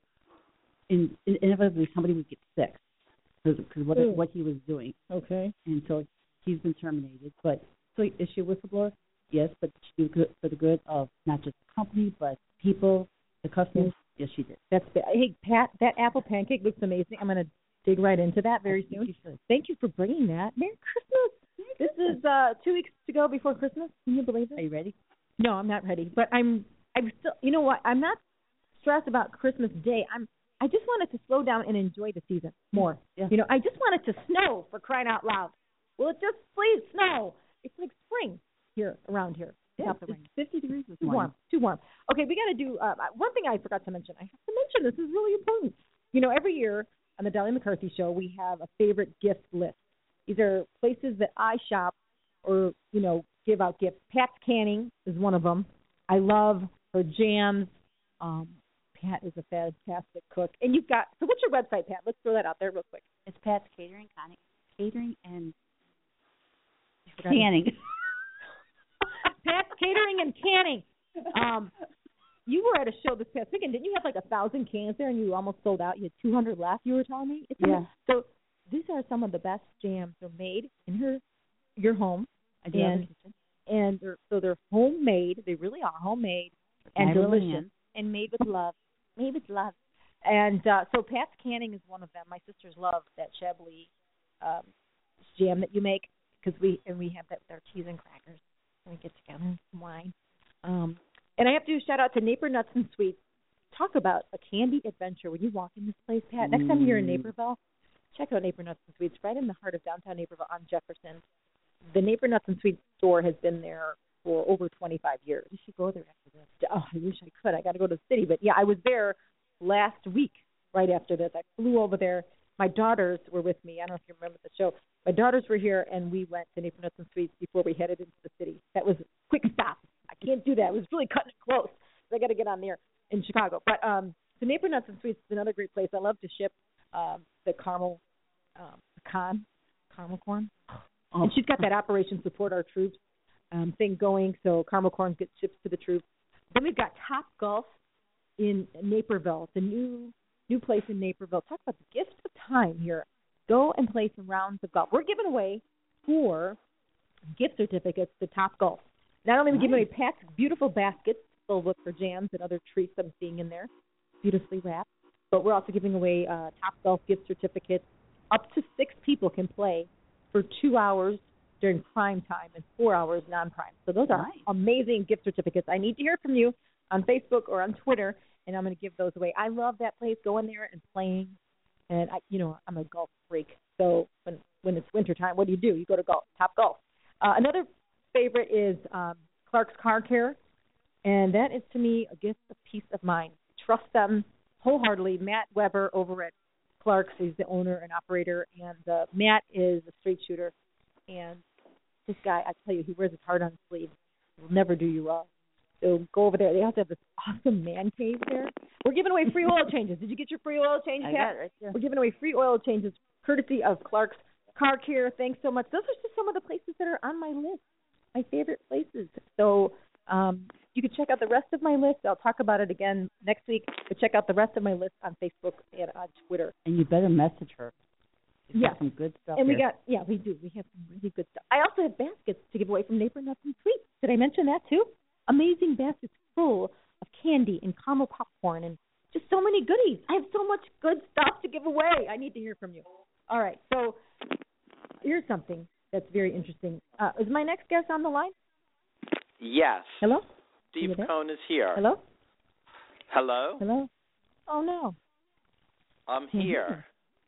inevitably, somebody would get sick because what he was doing.
Okay.
And so he's been terminated. But so is she a whistleblower? Yes, but she did good for the good of not just the company, but people, the customers. Yes, she did.
That's hey, Pat, that apple pancake looks amazing. I'm going to dig right into that very soon. Thank you for bringing that. Merry Christmas. This is 2 weeks to go before Christmas. Can you believe it?
Are you ready?
No, I'm not ready. But I'm still. You know what? I'm not stressed about Christmas Day. I just wanted to slow down and enjoy the season more.
Yeah.
I just wanted to snow, for crying out loud. Will it just please snow? It's like spring around here.
Yeah, it's 50 degrees this morning.
Too warm. Okay, we got to do one thing I forgot to mention. I have to mention this is really important. Every year on the Dolly McCarthy Show, we have a favorite gift list. These are places that I shop or, give out gifts. Pat's Canning is one of them. I love her jams. Pat is a fantastic cook. And you've got, so what's your website, Pat? Let's throw that out there real quick.
It's Pat's Catering and Canning.
Pat's Catering and Canning. you were at a show this past weekend. Didn't you have like 1,000 cans there, and you almost sold out? You had 200 left. You were telling me. So these are some of the best jams. They're made in your home. And they're homemade. They really are homemade and delicious and made with love. Made with love. And so Pat's Canning is one of them. My sisters love that Chablis jam that you make because we have that with our cheese and crackers. And we get together and some wine. And I have to do a shout out to Napier Nuts and Sweets. Talk about a candy adventure when you walk in this place, Pat. Next time you're in Naperville, check out Napier Nuts and Sweets, right in the heart of downtown Naperville on Jefferson. The Napier Nuts and Sweets store has been there for over 25 years. You should go there after this. Oh, I wish I could. I got to go to the city. But, yeah, I was there last week right after this. I flew over there. My daughters were with me. I don't know if you remember the show. My daughters were here, and we went to Napier Nuts and Sweets before we headed into the city. That was a quick stop. I can't do that. It was really cutting it close. So I got to get on there in Chicago. But so Napier Nuts and Sweets is another great place. I love to ship the caramel corn. And she's got that Operation Support Our Troops thing going, so caramel corn gets shipped to the troops. Then we've got Top Golf in Naperville, the new place in Naperville. Talk about the gift of time here. Go and play some rounds of golf. We're giving away 4 gift certificates to Top Golf. Not only are we giving away Pat's beautiful baskets filled with her jams and other treats I'm seeing in there, beautifully wrapped, but we're also giving away Top Golf gift certificates. Up to 6 people can play for 2 hours during prime time and 4 hours non-prime. So those are amazing gift certificates. I need to hear from you on Facebook or on Twitter, and I'm going to give those away. I love that place, going there and playing. And, I'm a golf freak. So when it's wintertime, what do? You go to Top Golf. Another favorite is Clark's Car Care, and that is, to me, a gift of peace of mind. Trust them wholeheartedly. Matt Weber over at Clark's, he's the owner and operator, and Matt is a straight shooter. And this guy, I tell you, he wears his heart on his sleeve. He'll never do you wrong. So go over there. They also have this awesome man cave there. We're giving away free oil changes. Did you get your free oil change, Pat?
I got it right there.
We're giving away free oil changes courtesy of Clark's Car Care. Thanks so much. Those are just some of the places that are on my list, my favorite places. So you can check out the rest of my list. I'll talk about it again next week. But check out the rest of my list on Facebook and on Twitter.
And you better message her.
Yeah,
some good stuff.
And
there.
we do. We have some really good stuff. I also have baskets to give away from Napier Nuts and Sweets. Did I mention that too? Amazing baskets full of candy and caramel popcorn and just so many goodies. I have so much good stuff to give away. I need to hear from you. All right, so here's something that's very interesting. Is my next guest on the line?
Yes.
Hello?
Steve Cohn is here.
Hello?
Hello?
Hello? Oh, no.
I'm here.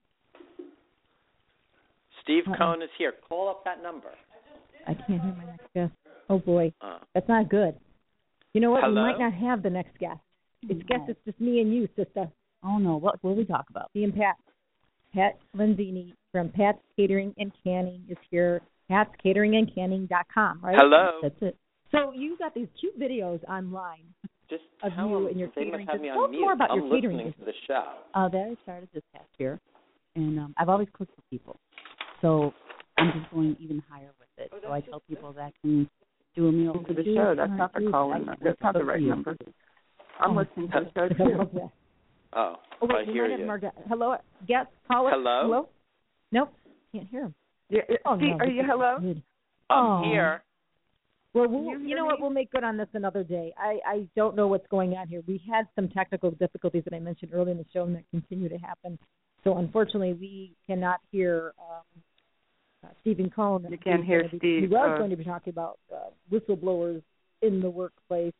Steve Cohn is here. Call up that number.
I can't hear my next guest. Oh, boy. That's not good. You know what?
Hello?
We might not have the next guest. It's just me and you, sister.
Oh, no. What will we talk about?
Me and Pat. Pat Lenzini from Pat's Catering and Canning is here. Pat'sCateringandCanning.com, right?
Hello.
That's it. So you got these cute videos online
Just
of
tell
you
them
and your
they
catering.
must have me
Tell us
on mute.
more about
I'm
your catering
listening
business.
to the show.
That I started this past year, and I've always cooked for people. So I'm just going even higher with it. So I tell people that I can do a meal for
the show. That's not the call. That's not the right number. I'm listening to the show too.
Oh,
wait,
I hear you.
Hello, guest, caller.
Hello?
Nope, can't hear him.
Yeah, Steve, are you hello?
I'm here.
Well, you know what? We'll make good on this another day. I don't know what's going on here. We had some technical difficulties that I mentioned earlier in the show and that continue to happen. So, unfortunately, we cannot hear Stephen Cohn.
You can't hear Steve.
He was going to be talking about whistleblowers in the workplace.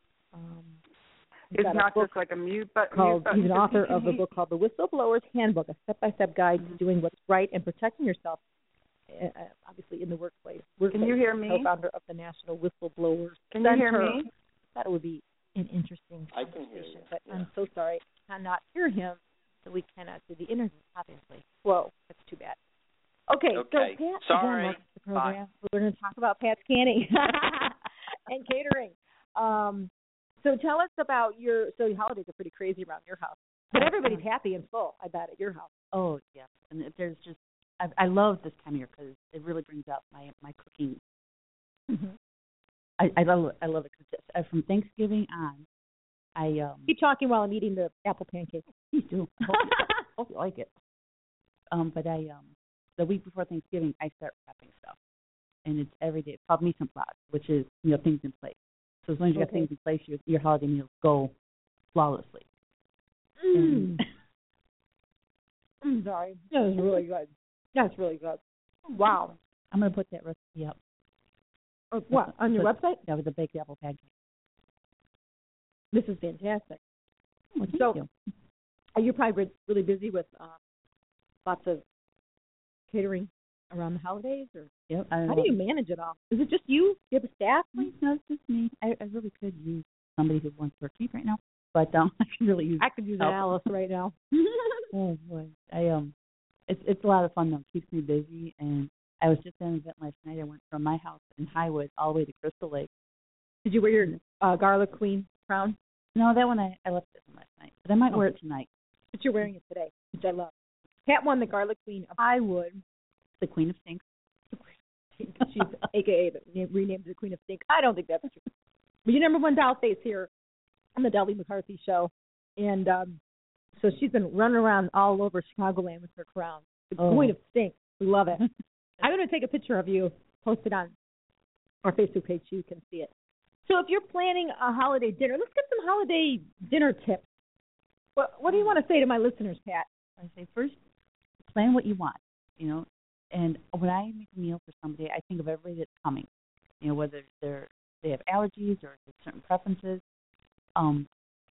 It's not just like a mute button.
He's an author of a book called The Whistleblower's Handbook, a step-by-step guide to doing what's right and protecting yourself, obviously, in the workplace.
Can you hear me?
Co-founder of the National Whistleblowers
Can
Center.
you hear me?
That would be an interesting conversation.
I can hear you.
But I'm so sorry. I cannot hear him, so we cannot do the interview, obviously. Whoa, that's too bad. Okay. So Pat,
sorry.
again, the program. We're going to talk about Pat's Canning and catering. So tell us about your holidays are pretty crazy around your house. But everybody's happy and full, I bet, at your house.
Oh, yeah. And there's just, I love this time of year because it really brings out my cooking. Mm-hmm. I love it. Cause from Thanksgiving on,
Keep talking while I'm eating the apple pancake.
Please do. Hope you like it. But the week before Thanksgiving, I start prepping stuff, and it's every day. It's called mise en place, which is things in place. So as long as you got things in place, your holiday meals go flawlessly.
I'm sorry. That was really good. That's really good. Wow.
I'm gonna put that recipe up.
What, on your website?
Yeah, with the baked apple pancake.
This is fantastic.
Well, thank you.
You're probably really busy with lots of catering around the holidays, or how do you manage it all? Is it just you? Do you have a staff?
No, it's just me. I really could use somebody who wants to keep right now, but I could really use.
I could use Alice right now.
Oh boy, it's a lot of fun though. It keeps me busy, and I was just at an event last night. I went from my house in Highwood all the way to Crystal Lake.
Did you wear your Garlic Queen crown?
No, that one I left it last night, but I might wear it tonight.
But you're wearing it today, which I love. Pat won the Garlic Queen of Highwood.
The Queen of Stink.
She's AKA renamed the Queen of Stink. I don't think that's true. But your number one doll face here on the Deli McCarthy Show, and so she's been running around all over Chicagoland with her crown. The Queen of Stink. We love it. I'm going to take a picture of you, post it on our Facebook page so you can see it. So if you're planning a holiday dinner, let's get some holiday dinner tips. What do you want to say to my listeners, Pat?
I say first, plan what you want, And when I make a meal for somebody, I think of everybody that's coming, whether they have allergies or certain preferences. And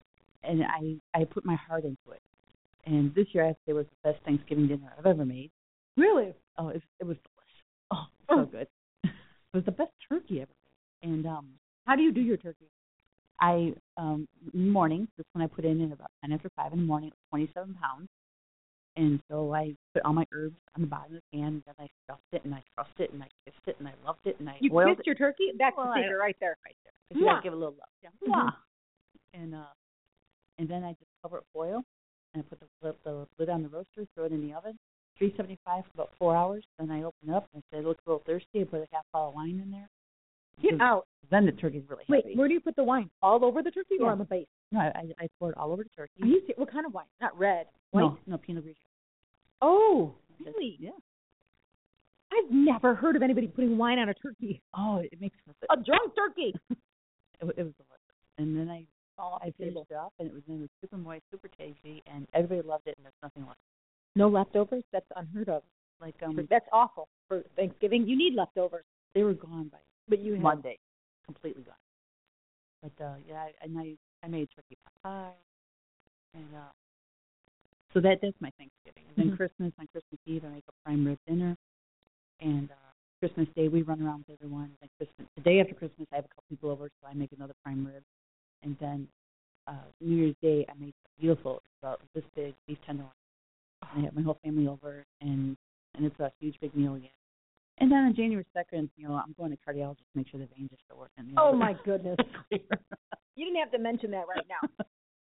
I put my heart into it. And this year, I have to say, was the best Thanksgiving dinner I've ever made.
Really?
Oh, it was delicious. Oh, so good. It was the best turkey ever made. And
how do you do your turkey?
In the morning, this one I put in at about 10 after 5 in the morning. It was 27 pounds. And so I put all my herbs on the bottom of the can, and then I stuffed it, and I trussed it, and I kissed it, and I loved it, and I
oiled it. You kissed your turkey? That's the secret right there.
Right there. Because you got to give it a little love. Yeah. Mm-hmm. And then I just cover it with foil, and I put the lid on the roaster, throw it in the oven, 375 for about 4 hours. Then I open it up, and I said, it looks a little thirsty. I put a half bottle of wine in there.
Get out.
Then the turkey's really heavy.
Wait, where do you put the wine? All over the turkey or on the base?
No, I pour it all over the turkey.
What kind of wine? Not red. White?
No, Pinot Grigio. Oh,
really?
Yeah.
I've never heard of anybody putting wine on a turkey.
Oh, it makes
a drunk turkey.
It was delicious. And then I finished it off, and it was super moist, super tasty, and everybody loved it, and there's nothing left.
No leftovers? That's unheard of. That's awful for Thanksgiving. You need leftovers.
They were gone by Monday, completely gone. But I made turkey pot pie, and so that's my Thanksgiving. And then Christmas, on Christmas Eve, I make a prime rib dinner, and Christmas Day we run around with everyone. And the day after Christmas, I have a couple people over, so I make another prime rib, and then New Year's Day I make a beautiful, about this big beef tenderloin. I have my whole family over, and it's a huge big meal again. And then on January 2nd, I'm going to cardiologist to make sure the veins are still working.
Oh, my goodness. You didn't have to mention that right now.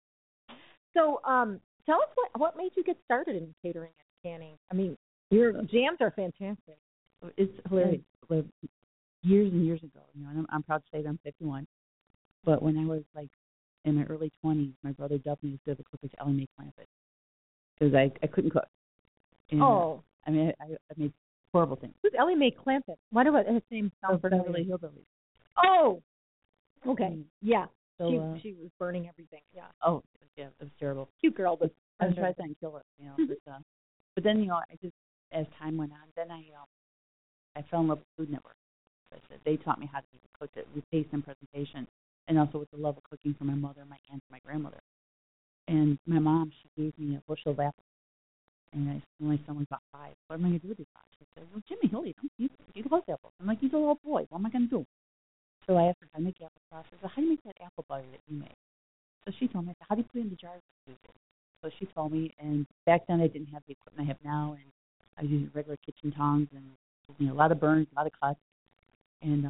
So tell us what made you get started in catering and canning. I mean, your jams are fantastic.
It's hilarious. Years and years ago, and I'm proud to say that I'm 51. But when I was in my early 20s, my brother dubbed me as good of a cook as Ellie Mae Clampett because I couldn't cook. And, I mean, I made horrible things.
Who's Ellie Mae Clampett? Why do his name sound familiar?
Beverly Hillbillies.
Oh, okay, yeah.
So
she was burning everything. Yeah.
Oh, yeah, it was terrible.
Cute girl, but
I was trying to kill her, but then I just as time went on, then I fell in love with Food Network. I said they taught me how to cook it with taste and presentation, and also with the love of cooking for my mother, my aunt, and my grandmother. And my mom, she gave me a bushel of apples. And my son was about 5. What am I going to do with these apples? She said, well, Jimmy, he'll eat them. He loves apples. I'm like, he's a little boy. What am I going to do? So I asked her, how do I make apple sauce? I said, how do you make that apple butter that you make? So she told me, I said, how do you put it in the jars? So she told me, and back then I didn't have the equipment I have now, and I was using regular kitchen tongs, and a lot of burns, a lot of cuts. And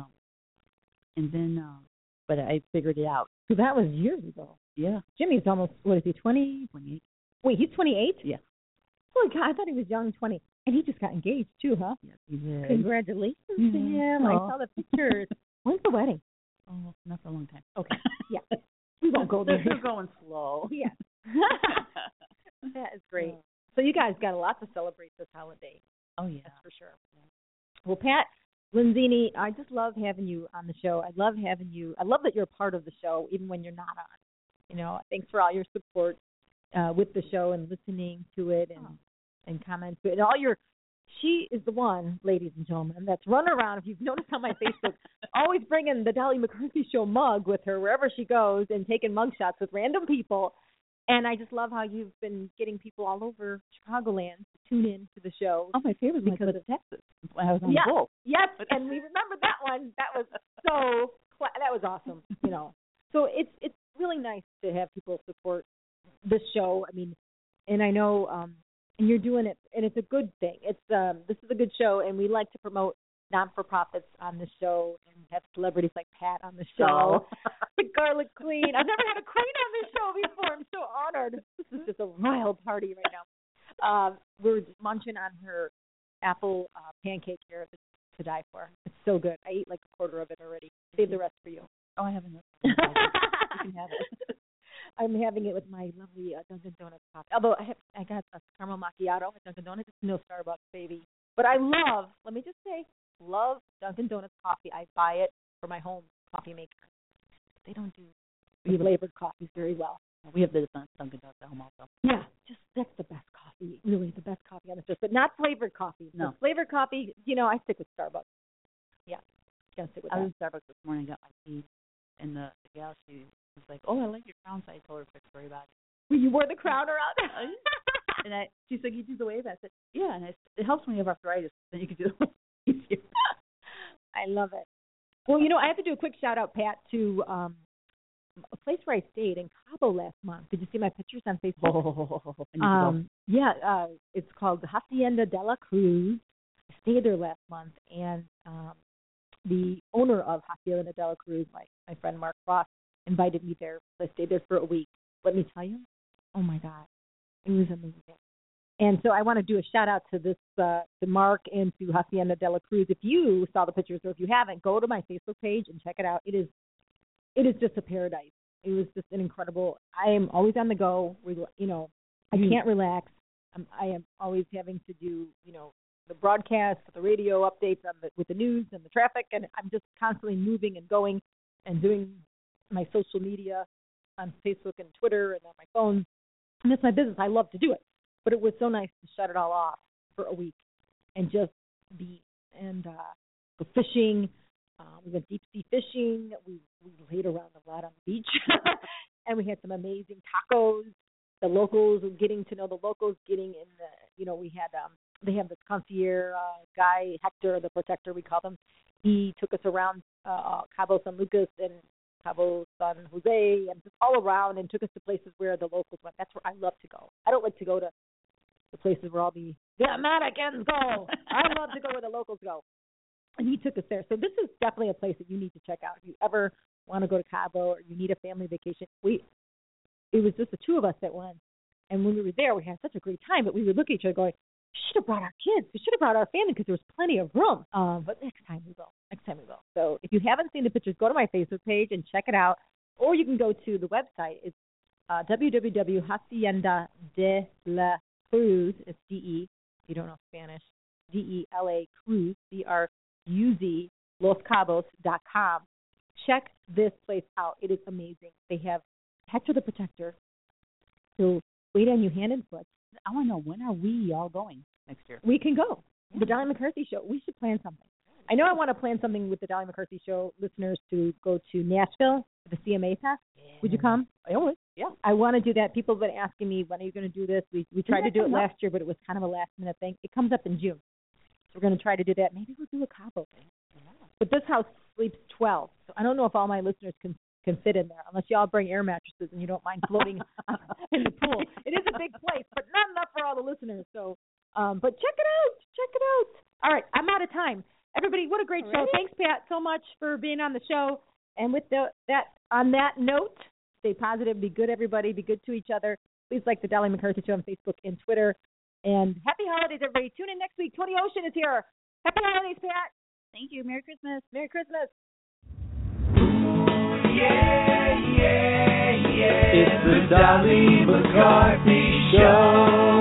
then, but I figured it out.
So that was years ago.
Yeah.
Jimmy's almost, what is he, 20?
28.
Wait, he's 28?
Yeah.
Oh, God, I thought he was young, 20. And he just got engaged, too, huh?
Yes, he did.
Congratulations to him. I saw the pictures. When's the wedding?
Oh, not for a long time.
Okay. Yeah. We won't go there.
They're going slow.
Yeah. That is great. So you guys got a lot to celebrate this holiday.
Oh, yeah.
That's for sure. Well, Pat Lenzini, I just love having you on the show. I love having you. I love that you're a part of the show, even when you're not on. You know, thanks for all your support with the show and listening to it and comments. And all your, she is the one, ladies and gentlemen, that's running around. If you've noticed on my Facebook, always bringing the Dolly McCarthy Show mug with her wherever she goes and taking mug shots with random people. And I just love how you've been getting people all over Chicagoland to tune in to the show.
Oh, my favorite was because of Texas when I was on
the
Bull.
Yes, and we remember that one. That was so that was awesome. You know, so it's really nice to have people support this show. I mean, and I know, and you're doing it, and it's a good thing. It's this is a good show, and we like to promote non-for-profits on the show and have celebrities like Pat on the show. The Garlic Queen. I've never had a queen on this show before. I'm so honored. This is just a wild party right now. We're munching on her apple pancake here to die for. It's so good. I ate like a quarter of it already. Save the rest for you.
Oh, I haven't. You can have it.
I'm having it with my lovely Dunkin' Donuts coffee. Although I got a caramel macchiato at Dunkin' Donuts. It's no Starbucks, baby. But I let me just say, love Dunkin' Donuts coffee. I buy it for my home coffee maker. They don't do flavored coffees very well.
We have the Dunkin' Donuts at home also.
Yeah, that's the best coffee. Really, the best coffee on the show. But not flavored coffee.
No.
The flavored coffee, I stick with Starbucks. Yeah, gotta stick with that.
I was in Starbucks this morning, got my tea, and the gal, she was like, "Oh, I like your crown." So I told her a quick story about it.
Well, you wore the crown around?
And she's like, "You do the wave?" I said, "Yeah," and it helps when you have arthritis. Then you can do it easier.
I love it. Well, I have to do a quick shout out, Pat, to a place where I stayed in Cabo last month. Did you see my pictures on Facebook? Yeah, it's called Hacienda de la Cruz. I stayed there last month, and the owner of Hacienda de la Cruz, my friend Mark Ross, invited me there. So I stayed there for a week. Let me tell you, oh my God, it was amazing. And so I want to do a shout out to this, to Mark and to Hacienda de la Cruz. If you saw the pictures or if you haven't, go to my Facebook page and check it out. It is just a paradise. It was just an incredible. I am always on the go. I can't relax. I am always having to do, the broadcast, the radio updates with the news and the traffic, and I'm just constantly moving and going and doing my social media on Facebook and Twitter and on my phone. And that's my business. I love to do it. But it was so nice to shut it all off for a week and just be and go fishing. We went deep sea fishing. We laid around a lot on the beach, and we had some amazing tacos. The locals, getting to know the locals, getting in the, we had they have the concierge guy, Hector, the protector, we call him. He took us around Cabo San Lucas and Cabo San Jose and just all around and took us to places where the locals went. That's where I love to go. I don't like to go to the places where all the Americans go. I love to go where the locals go. And he took us there. So this is definitely a place that you need to check out. If you ever want to go to Cabo or you need a family vacation, it was just the two of us that went. And when we were there, we had such a great time. But we would look at each other going, we should have brought our kids. We should have brought our family because there was plenty of room. But next time we will. So if you haven't seen the pictures, go to my Facebook page and check it out. Or you can go to the website. It's www.hacienda de la Cruz. It's D-E, if you don't know Spanish, D-E-L-A Cruz, C-R-U-Z, LosCabos.com. Check this place out. It is amazing. They have Hector the Protector. He'll wait on you hand and foot.
I want to know, when are we all going next year?
We can go. Yeah. The Dolly McCarthy Show. We should plan something. I know I want to plan something with the Dolly McCarthy Show listeners to go to Nashville for the CMA Fest. Yeah. Would you come?
I would. Yeah.
I want to do that. People have been asking me, when are you going to do this? We tried to do it last year, but it was kind of a last-minute thing. It comes up in June. So we're going to try to do that. Maybe we'll do a Cabo thing. Yeah. But this house sleeps 12. So I don't know if all my listeners can fit in there, unless y'all bring air mattresses and you don't mind floating in the pool. It is a big place, but not enough for all the listeners. So, but check it out. All right, I'm out of time. Everybody, what a great show. Thanks, Pat, so much for being on the show. And with on that note, stay positive, be good, everybody, be good to each other. Please like the Dolly McCarthy Show on Facebook and Twitter. And happy holidays, everybody. Tune in next week. Tony Ocean is here. Happy holidays, Pat.
Thank you. Merry Christmas.
Merry Christmas.
Yeah, yeah, The Dolly McCarthy Show.